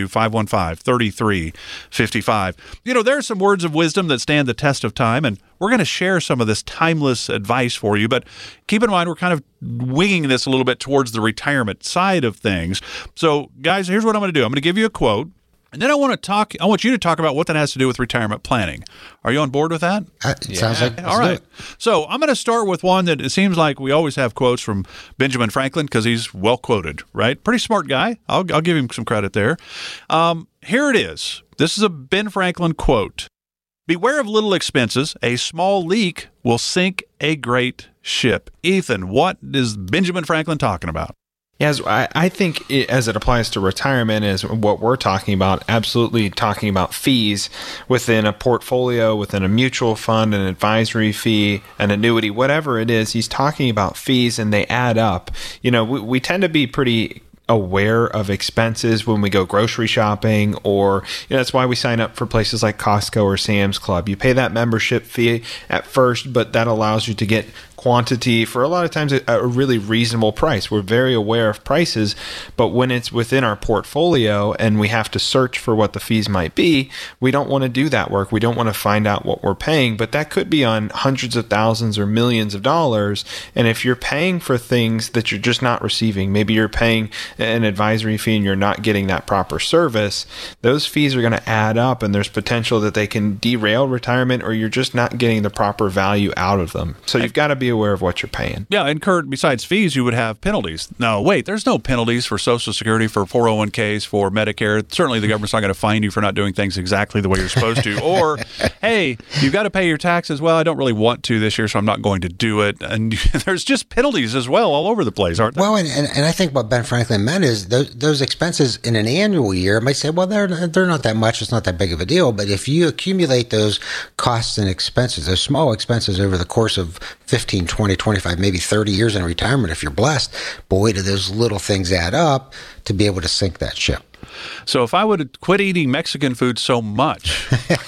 412-515-3355. You know, there are some words of wisdom that stand the test of time, and we're going to share some of this timeless advice for you, but keep in mind we're kind of winging this a little bit towards the retirement side of things. So, guys, here's what I'm going to do. I'm going to give you a quote, and then I want you to talk about what that has to do with retirement planning. Are you on board with that? Sounds like all right. So I'm going to start with one that it seems like we always have quotes from Benjamin Franklin because he's well quoted, right? Pretty smart guy. I'll give him some credit there. Here it is. This is a Ben Franklin quote. Beware of little expenses. A small leak will sink a great ship. Ethan, what is Benjamin Franklin talking about? Yes, I think as it applies to retirement is what we're talking about, absolutely talking about fees within a portfolio, within a mutual fund, an advisory fee, an annuity, whatever it is. He's talking about fees and they add up. You know, we tend to be pretty aware of expenses when we go grocery shopping, or that's why we sign up for places like Costco or Sam's Club. You pay that membership fee at first, but that allows you to get quantity for a lot of times a really reasonable price. We're very aware of prices, but when it's within our portfolio and we have to search for what the fees might be, we don't want to do that work. We don't want to find out what we're paying, but that could be on hundreds of thousands or millions of dollars. And if you're paying for things that you're just not receiving, maybe you're paying an advisory fee and you're not getting that proper service, those fees are going to add up, and there's potential that they can derail retirement, or you're just not getting the proper value out of them. So you've got to be aware of what you're paying. Yeah, and Kurt, besides fees, you would have penalties. No, wait, there's no penalties for Social Security, for 401ks, for Medicare. Certainly the government's not going to fine you for not doing things exactly the way you're supposed to. Or, hey, you've got to pay your taxes. Well, I don't really want to this year, so I'm not going to do it. And there's just penalties as well all over the place, aren't there? Well, and I think what Ben Franklin meant is those expenses in an annual year might say, well, they're not that much. It's not that big of a deal. But if you accumulate those costs and expenses, those small expenses over the course of 15, 20, 25, maybe 30 years in retirement, if you're blessed, boy, do those little things add up to be able to sink that ship. So if I would quit eating Mexican food so much,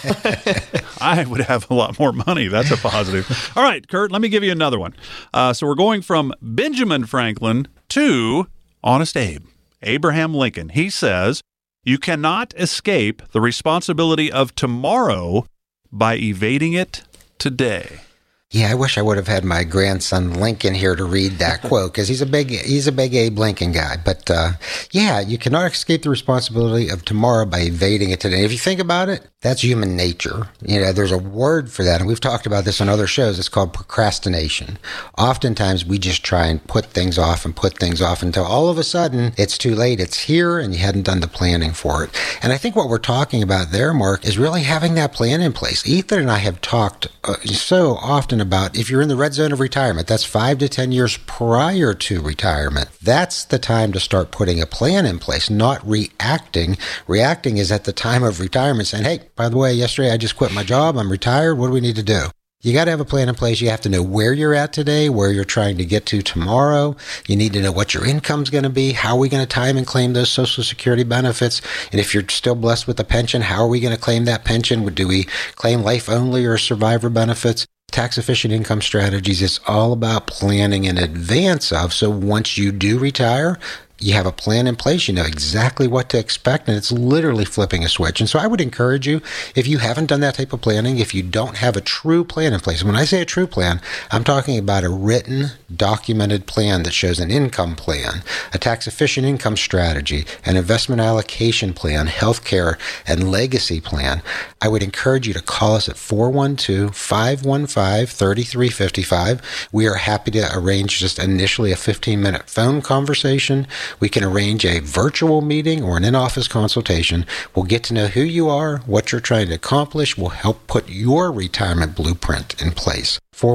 I would have a lot more money. That's a positive. All right, Kurt, let me give you another one. So we're going from Benjamin Franklin to Honest Abe, Abraham Lincoln. He says, you cannot escape the responsibility of tomorrow by evading it today. Yeah, I wish I would have had my grandson Lincoln here to read that quote, because he's a big Abe Lincoln guy. But yeah, you cannot escape the responsibility of tomorrow by evading it today. If you think about it, that's human nature. You know, there's a word for that, and we've talked about this on other shows. It's called procrastination. Oftentimes, we just try and put things off until all of a sudden it's too late. It's here, and you hadn't done the planning for it. And I think what we're talking about there, Mark, is really having that plan in place. Ethan and I have talked so often about if you're in the red zone of retirement, that's 5 to 10 years prior to retirement. That's the time to start putting a plan in place, not reacting. Reacting is at the time of retirement saying, hey, by the way, yesterday I just quit my job. I'm retired. What do we need to do? You got to have a plan in place. You have to know where you're at today, where you're trying to get to tomorrow. You need to know what your income's going to be. How are we going to time and claim those Social Security benefits? And if you're still blessed with a pension, how are we going to claim that pension? Do we claim life only or survivor benefits? Tax efficient income strategies, it's all about planning in advance of. So once you do retire, you have a plan in place, you know exactly what to expect, and it's literally flipping a switch. And so I would encourage you, if you haven't done that type of planning, if you don't have a true plan in place, and when I say a true plan, I'm talking about a written, documented plan that shows an income plan, a tax-efficient income strategy, an investment allocation plan, healthcare, and legacy plan. I would encourage you to call us at 412-515-3355. We are happy to arrange just initially a 15-minute phone conversation. We can arrange a virtual meeting or an in-office consultation. We'll get to know who you are, what you're trying to accomplish. We'll help put your retirement blueprint in place.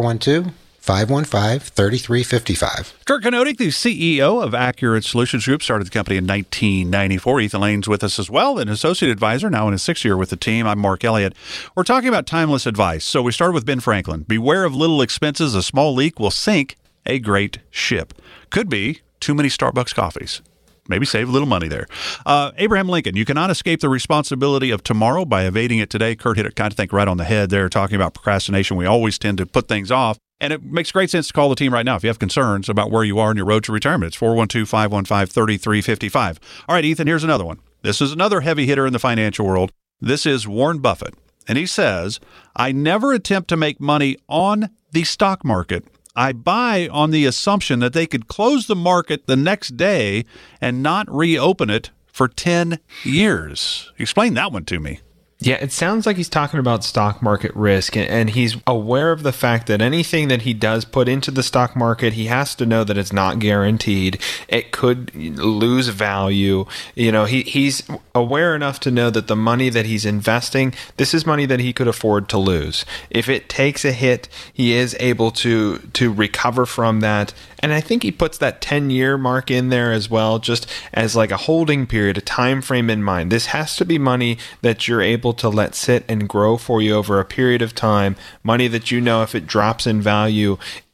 412-515-3355. Kurt Knodig, the CEO of Accurate Solutions Group, started the company in 1994. Ethan Lane's with us as well, an associate advisor, now in his 6th year with the team. I'm Mark Elliott. We're talking about timeless advice. So we started with Ben Franklin. Beware of little expenses. A small leak will sink a great ship. Could be too many Starbucks coffees. Maybe save a little money there. Abraham Lincoln, you cannot escape the responsibility of tomorrow by evading it today. Kurt hit it, kind of think, right on the head there, talking about procrastination. We always tend to put things off. And it makes great sense to call the team right now if you have concerns about where you are on your road to retirement. It's 412-515-3355. All right, Ethan, here's another one. This is another heavy hitter in the financial world. This is Warren Buffett. And he says, I never attempt to make money on the stock market. I buy on the assumption that they could close the market the next day and not reopen it for 10 years. Explain that one to me. Yeah, it sounds like he's talking about stock market risk, and he's aware of the fact that anything that he does put into the stock market, he has to know that it's not guaranteed. It could lose value. You know, he's aware enough to know that the money that he's investing, this is money that he could afford to lose. If it takes a hit, he is able to recover from that. And I think he puts that 10-year mark in there as well, just as like a holding period, a time frame in mind. This has to be money that you're able to let sit and grow for you over a period of time, money that you know if it drops in value,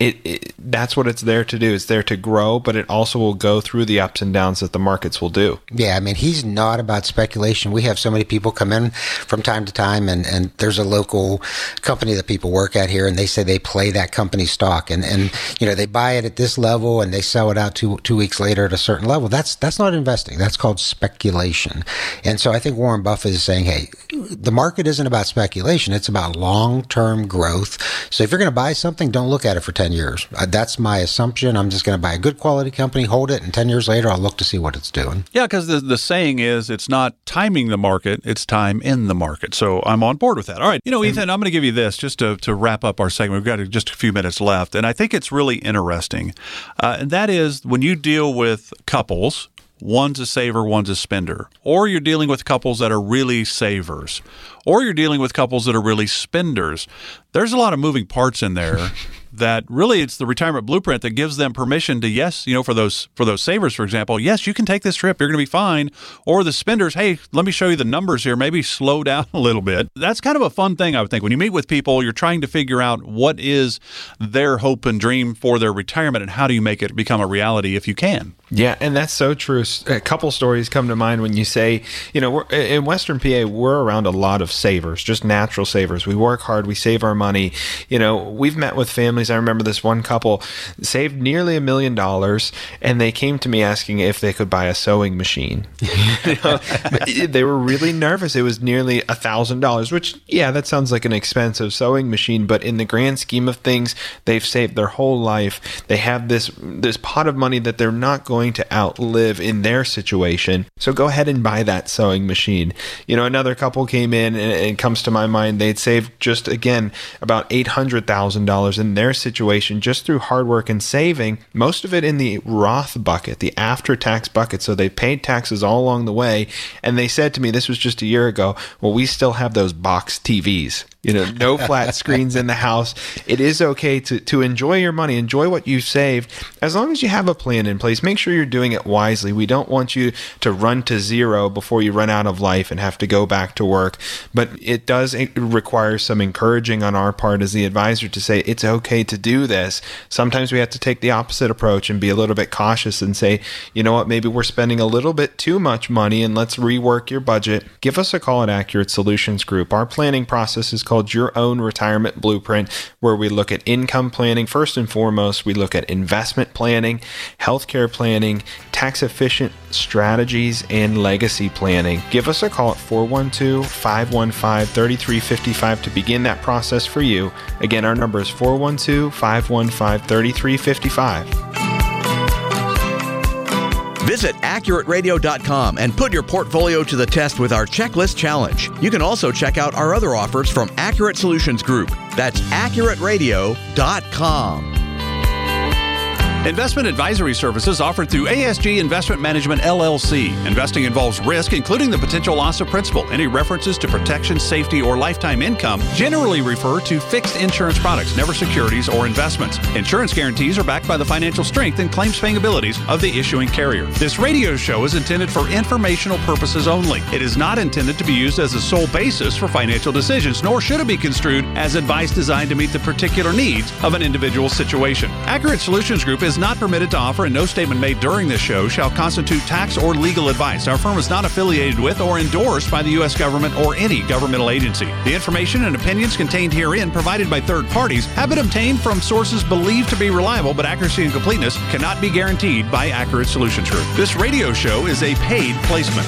that's what it's there to do. It's there to grow, but it also will go through the ups and downs that the markets will do. Yeah, I mean, he's not about speculation. We have so many people come in from time to time, and there's a local company that people work at here, and they say they play that company stock, and they buy it at this level, and they sell it out two weeks later at a certain level. That's not investing. That's called speculation. And so I think Warren Buffett is saying, hey, the market isn't about speculation. It's about long-term growth. So if you're going to buy something, don't look at it for 10 years. That's my assumption. I'm just going to buy a good quality company, hold it, and 10 years later, I'll look to see what it's doing. Yeah, because the saying is it's not timing the market, it's time in the market. So I'm on board with that. All right. Ethan, I'm going to give you this just to wrap up our segment. We've got just a few minutes left. And I think it's really interesting. And that is when you deal with couples, one's a saver, one's a spender, or you're dealing with couples that are really savers, or you're dealing with couples that are really spenders. There's a lot of moving parts in there that really it's the retirement blueprint that gives them permission to, yes, for those savers, for example, yes, you can take this trip, you're going to be fine. Or the spenders, hey, let me show you the numbers here, maybe slow down a little bit. That's kind of a fun thing, I would think. When you meet with people, you're trying to figure out what is their hope and dream for their retirement and how do you make it become a reality if you can. Yeah, and that's so true. A couple stories come to mind when you say, we're, in Western PA, we're around a lot of savers, just natural savers. We work hard, we save our money. We've met with families. I remember this one couple saved nearly $1 million, and they came to me asking if they could buy a sewing machine. They were really nervous. It was nearly $1,000, which, yeah, that sounds like an expensive sewing machine, but in the grand scheme of things, they've saved their whole life. They have this pot of money that they're not going to outlive in their situation. So go ahead and buy that sewing machine. Another couple came in, and it comes to my mind, they'd saved just, again, about $800,000 in their situation just through hard work and saving, most of it in the Roth bucket, the after-tax bucket. So they paid taxes all along the way. And they said to me, this was just a year ago, well, we still have those box TVs. No flat screens in the house. It is okay to enjoy your money, enjoy what you've saved, as long as you have a plan in place. Make sure you're doing it wisely. We don't want you to run to zero before you run out of life and have to go back to work. But it does require some encouraging on our part as the advisor to say it's okay to do this. Sometimes we have to take the opposite approach and be a little bit cautious and say, you know what, maybe we're spending a little bit too much money and let's rework your budget. Give us a call at Accurate Solutions Group. Our planning process is called Your Own Retirement Blueprint, where we look at income planning. First and foremost, we look at investment planning, healthcare planning, tax-efficient strategies, and legacy planning. Give us a call at 412-515-3355 to begin that process for you. Again, our number is 412-515-3355. Visit AccurateRadio.com and put your portfolio to the test with our checklist challenge. You can also check out our other offers from Accurate Solutions Group. That's AccurateRadio.com. Investment advisory services offered through ASG Investment Management, LLC. Investing involves risk, including the potential loss of principal. Any references to protection, safety, or lifetime income generally refer to fixed insurance products, never securities or investments. Insurance guarantees are backed by the financial strength and claims-paying abilities of the issuing carrier. This radio show is intended for informational purposes only. It is not intended to be used as a sole basis for financial decisions, nor should it be construed as advice designed to meet the particular needs of an individual situation. Accurate Solutions Group is not permitted to offer, and no statement made during this show shall constitute tax or legal advice. Our firm is not affiliated with or endorsed by the U.S. government or any governmental agency. The information and opinions contained herein, provided by third parties, have been obtained from sources believed to be reliable, but accuracy and completeness cannot be guaranteed by Accurate Solutions Group. This radio show is a paid placement.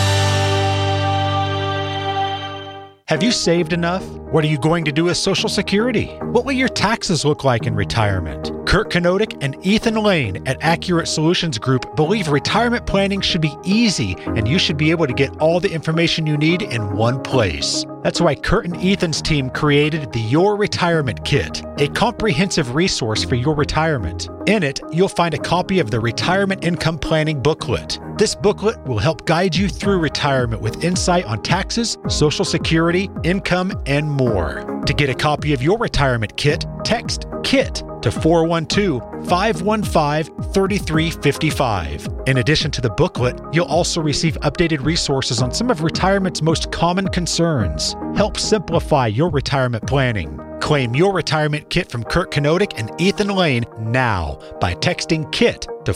Have you saved enough? What are you going to do with Social Security? What will your taxes look like in retirement? Kurt Knodik and Ethan Lane at Accurate Solutions Group believe retirement planning should be easy and you should be able to get all the information you need in one place. That's why Kurt and Ethan's team created the Your Retirement Kit, a comprehensive resource for your retirement. In it, you'll find a copy of the Retirement Income Planning Booklet. This booklet will help guide you through retirement with insight on taxes, Social Security, income, and more. To get a copy of your retirement kit, text KIT to 412-515-3355. In addition to the booklet, you'll also receive updated resources on some of retirement's most common concerns. Help simplify your retirement planning. Claim your retirement kit from Kurt Kenodic and Ethan Lane now by texting KIT to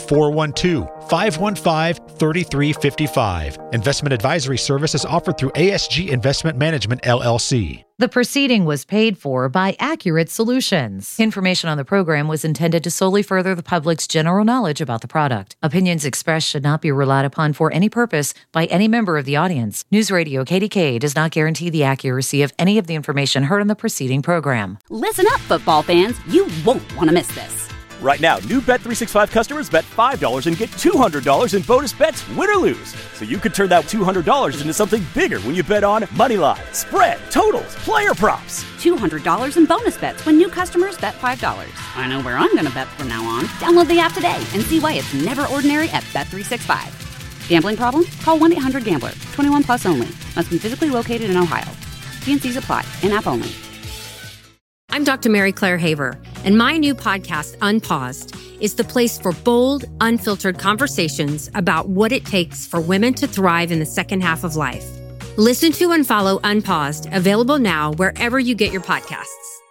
412-515-3355. Investment advisory services offered through ASG Investment Management, LLC. The proceeding was paid for by Accurate Solutions. Information on the program was intended to solely further the public's general knowledge about the product. Opinions expressed should not be relied upon for any purpose by any member of the audience. News Radio KDK does not guarantee the accuracy of any of the information heard on the preceding program. Listen up, football fans. You won't want to miss this. Right now, new Bet365 customers bet $5 and get $200 in bonus bets, win or lose. So you could turn that $200 into something bigger when you bet on money line, spread, totals, player props. $200 in bonus bets when new customers bet $5. I know where I'm going to bet from now on. Download the app today and see why it's never ordinary at Bet365. Gambling problem? Call 1-800-GAMBLER. 21 plus only. Must be physically located in Ohio. T&Cs apply. In-app only. I'm Dr. Mary Claire Haver, and my new podcast, Unpaused, is the place for bold, unfiltered conversations about what it takes for women to thrive in the second half of life. Listen to and follow Unpaused, available now wherever you get your podcasts.